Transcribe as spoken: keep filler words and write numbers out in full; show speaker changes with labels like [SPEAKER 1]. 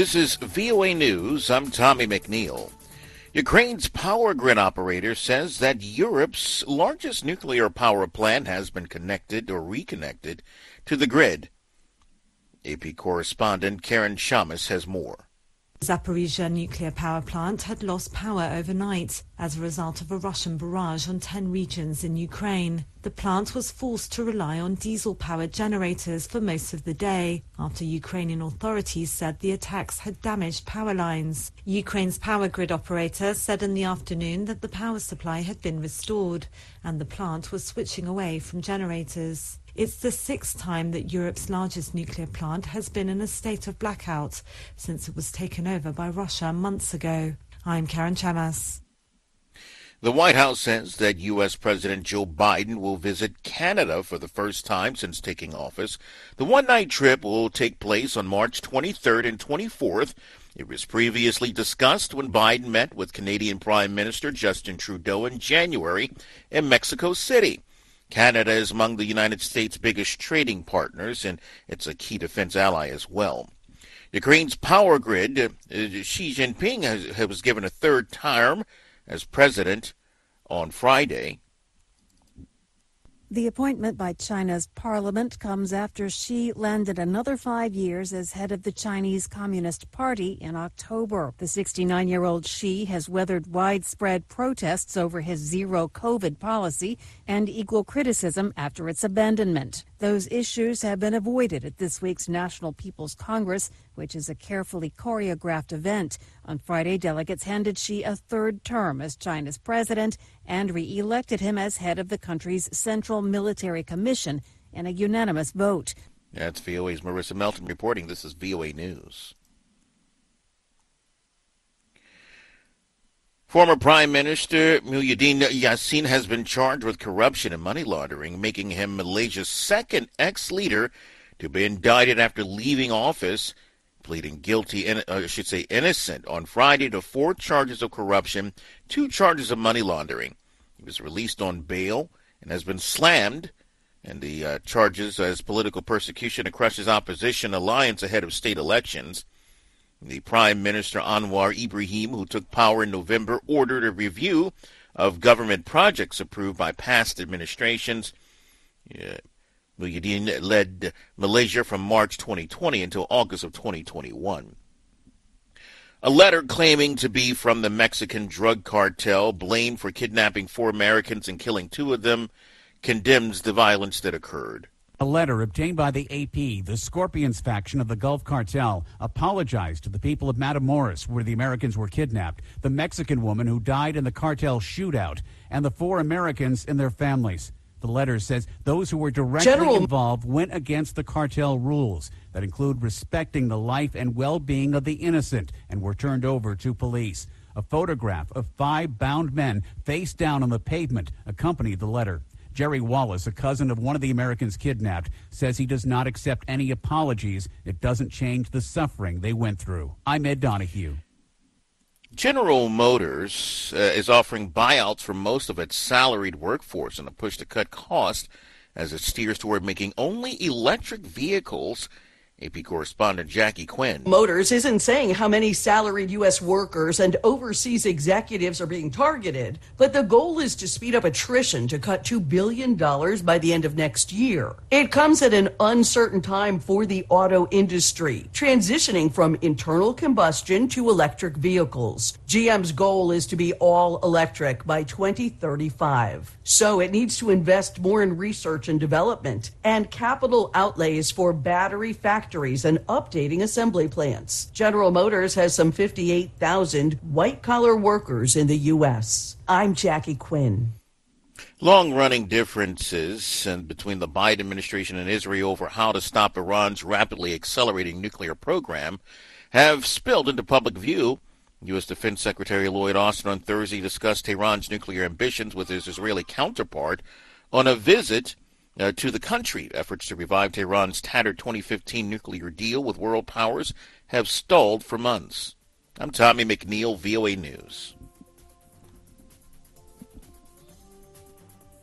[SPEAKER 1] This is V O A News. I'm Tommy McNeil. Ukraine's power grid operator says that Europe's largest nuclear power plant has been connected or reconnected to the grid. A P correspondent Karen Shamas has more.
[SPEAKER 2] Zaporizhzhia nuclear power plant had lost power overnight as a result of a Russian barrage on ten regions in Ukraine. The plant was forced to rely on diesel-powered generators for most of the day after Ukrainian authorities said the attacks had damaged power lines. Ukraine's power grid operator said in the afternoon that the power supply had been restored and the plant was switching away from generators. It's the sixth time that Europe's largest nuclear plant has been in a state of blackout since it was taken over by Russia months ago. I'm Karen Chamas.
[SPEAKER 1] The White House says that U S. President Joe Biden will visit Canada for the first time since taking office. The one-night trip will take place on March twenty-third and twenty-fourth. It was previously discussed when Biden met with Canadian Prime Minister Justin Trudeau in January in Mexico City. Canada is among the United States' biggest trading partners, and it's a key defense ally as well. Ukraine's power grid, uh, Xi Jinping has, was given a third term as president on Friday.
[SPEAKER 3] The appointment by China's parliament comes after Xi landed another five years as head of the Chinese Communist Party in October. The sixty-nine-year-old Xi has weathered widespread protests over his zero-COVID policy and equal criticism after its abandonment. Those issues have been avoided at this week's National People's Congress, which is a carefully choreographed event. On Friday, delegates handed Xi a third term as China's president and re-elected him as head of the country's Central Military Commission in a unanimous vote.
[SPEAKER 1] That's V O A's Marissa Melton reporting. This is V O A News. Former Prime Minister Muhyiddin Yassin has been charged with corruption and money laundering, making him Malaysia's second ex-leader to be indicted after leaving office, pleading guilty, uh, I should say innocent, on Friday to four charges of corruption, two charges of money laundering. He was released on bail and has been slammed, and the uh, charges as political persecution to crush his opposition alliance ahead of state elections. The Prime Minister Anwar Ibrahim, who took power in November, ordered a review of government projects approved by past administrations. Yeah. Muhyiddin led Malaysia from March twenty twenty until August of twenty twenty-one. A letter claiming to be from the Mexican drug cartel, blamed for kidnapping four Americans and killing two of them, condemns the violence that occurred.
[SPEAKER 4] A letter obtained by the A P, the Scorpions faction of the Gulf Cartel, apologized to the people of Matamoros, where the Americans were kidnapped, the Mexican woman who died in the cartel shootout, and the four Americans and their families. The letter says those who were directly General... involved went against the cartel rules that include respecting the life and well-being of the innocent and were turned over to police. A photograph of five bound men face down on the pavement accompanied the letter. Jerry Wallace, a cousin of one of the Americans kidnapped, says he does not accept any apologies. It doesn't change the suffering they went through. I'm Ed Donahue.
[SPEAKER 1] General Motors uh, is offering buyouts for most of its salaried workforce in a push to cut costs as it steers toward making only electric vehicles. A P correspondent Jackie Quinn.
[SPEAKER 5] Motors isn't saying how many salaried U S workers and overseas executives are being targeted, but the goal is to speed up attrition to cut two billion dollars by the end of next year. It comes at an uncertain time for the auto industry, transitioning from internal combustion to electric vehicles. G M's goal is to be all electric by twenty thirty-five. So it needs to invest more in research and development and capital outlays for battery factories and updating assembly plants. General Motors has some fifty-eight thousand white-collar workers in the U S. I'm Jackie Quinn.
[SPEAKER 1] Long-running differences between the Biden administration and Israel over how to stop Iran's rapidly accelerating nuclear program have spilled into public view. U S. Defense Secretary Lloyd Austin on Thursday discussed Tehran's nuclear ambitions with his Israeli counterpart on a visit Uh, to the country. Efforts to revive Tehran's tattered twenty fifteen nuclear deal with world powers have stalled for months. I'm Tommy McNeil, V O A News.